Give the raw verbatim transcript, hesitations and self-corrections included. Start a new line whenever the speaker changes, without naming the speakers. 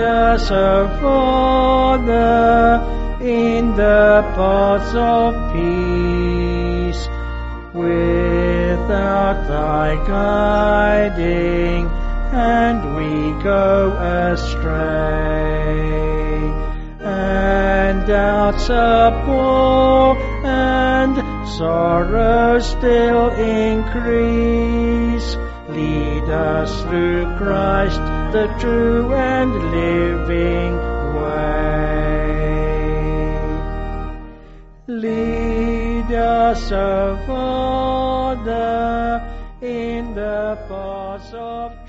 us, O Father, in the paths of peace. Without thy guiding, and we go astray, and doubts appall, and sorrows still increase. Lead us through Christ, the true and living way. Lead us, O Father, in the paths of